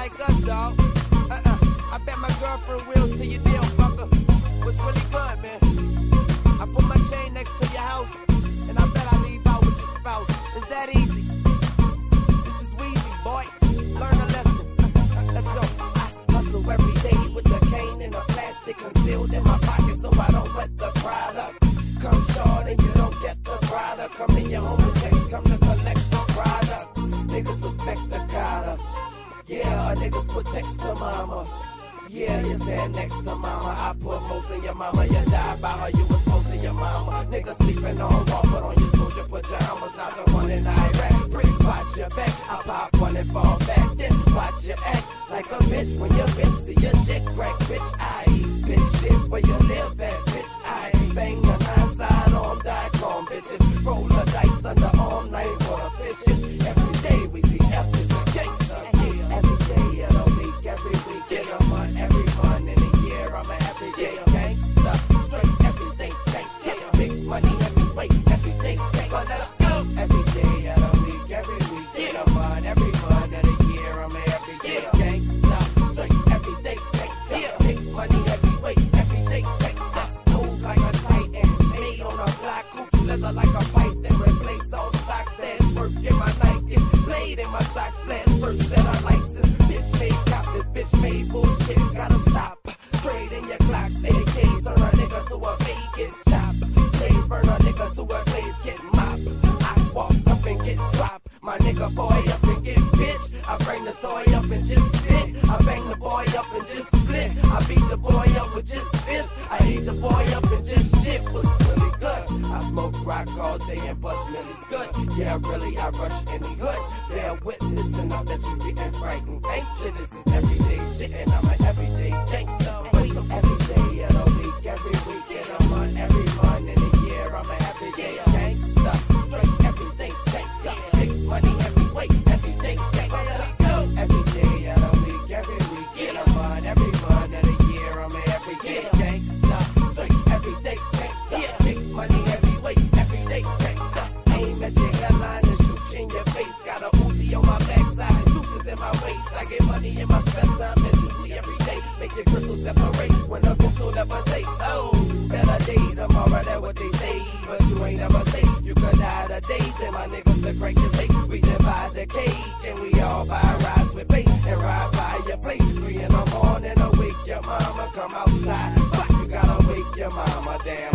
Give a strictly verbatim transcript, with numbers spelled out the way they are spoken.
like us, dog. Uh-uh. I bet my girlfriend wheels to your deal, fucker. What's really good, man? I put my chain next to your house, and I bet I leave out with your spouse. It's that easy. This is Weezy, boy. Learn a lesson. Let's go. I hustle every day with the cane and the plastic concealed in my pocket so I don't wet the product. Come short and you don't get the product. Come in your home and text, come to collect the product. Niggas respect the Carter. Yeah, niggas put text to mama. Yeah, you stand next to mama. I put most in your mama. You die by her, you was close to your mama. Niggas sleeping on raw, put on your soldier pajamas. Not the one in Iraq. Brick, watch your back. I pop one and fall back. Then watch your act like a bitch when your bitch see your shit crack. Bitch, I eat bitch shit where you live at. Bitch, I bang the nine side on Dicom. Bitches roll the dice under arm night water fishes. Every day we see F is a gangster. Every day of the week, every week, in a month, every month in a year, I'm a everyday gangster. Straight everything gangster. Big money, heavyweight, everything gangster. Let's go. Every day of the week, every week, in a month, every month in a year, I'm a everyday gangster. Straight everything gangster. Big money, heavyweight, everything gangster. Move like a titan, made on a black coupe, leather like a pipe, then replace all stocks. There's work in my Nike, blade in my socks, blast first set a license. Bitch made cop, this bitch made bullshit, gotta stop. Trade in your clocks, A K, turn a nigga to a vacant chop. Blaze burn a nigga to a blaze, get mop. I walk up and get dropped. My nigga boy up and get bitch. I bring the toy up and just spit. I bang the boy up and just split. I beat the boy up with just fist. I hate the boy up and just shit. Was really good. I smoke rock all day and bust millies good. Yeah, really, I rush any hood. Bear witness and know that you getting frightened. Ain't shit, this is everyday shit and I'm an everyday gangster. Every day of the week, every week in a month, every month in a year, I'm an everyday gangster. Straight everything gangster. Big money, heavyweight, everything gangster. Every day of the week, every week in a month, every month in a year, I'm an everyday gangster. Straight everything gangster. Big money, heavyweight, everyday gangster. Aim at your hairline and shoot you in your face. Got a Uzi on my backside, juices in my waist. I get money in my spare time and usually every day. Make your crystals separate when a crystal levitate. Oh, better days, I'm already what they say. But you ain't never say you could die the days. And my niggas the greatest hate. We divide the cake and we all buy rides with bait and ride by your place. Three in the morning, awake your mama, come outside. But you gotta wake your mama, damn.